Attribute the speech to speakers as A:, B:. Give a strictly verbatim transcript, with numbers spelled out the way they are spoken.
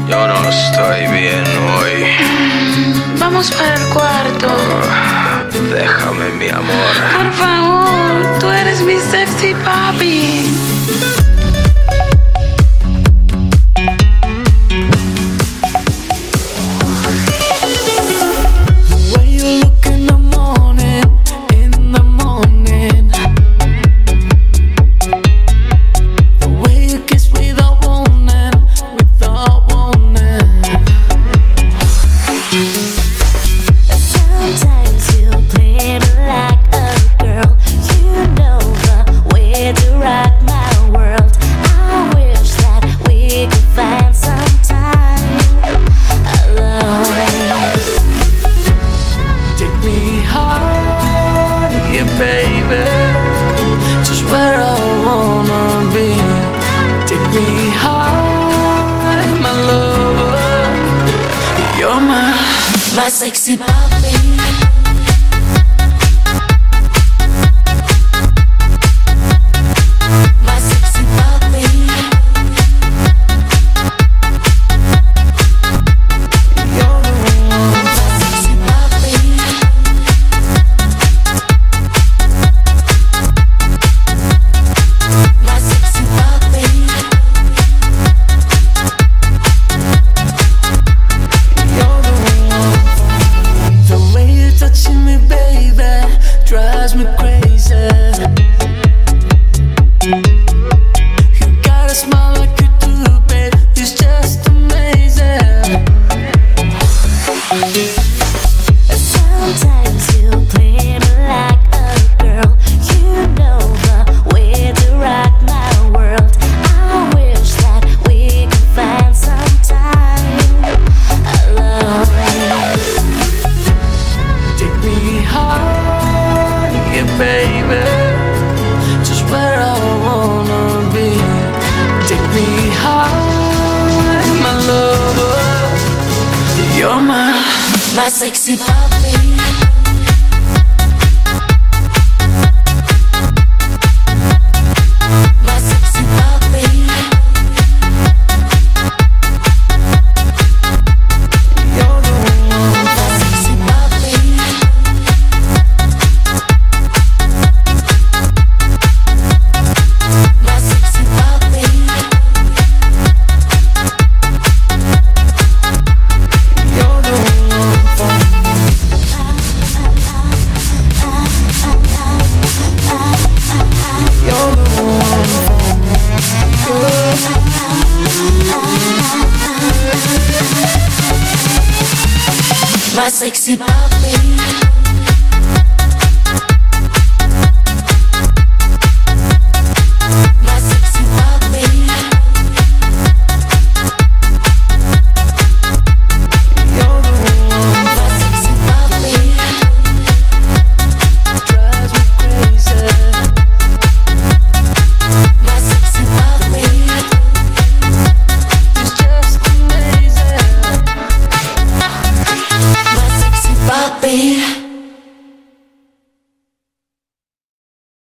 A: Yo no estoy bien hoy.
B: Vamos para el cuarto.
A: Oh, déjame, mi amor.
B: Por favor, tú eres mi sexy papi.
C: My sexy papi. My sexy papi. You're the one. My sexy papi. My sexy papi. You're the one. The way you're touching me, baby, drives me crazy. You got a smile like you do, babe, it's just amazing. Sometimes you play me like a girl. You know the way to rock my world. I wish that we could find some time alone. Take me high, yeah, baby, just where I wanna be. Take me high, my lover. You're my, my sexy papi. My sexy papi. You're the one. My sexy papi. My sexy papi. You're the one for me. You're the one for me. My sexy papi.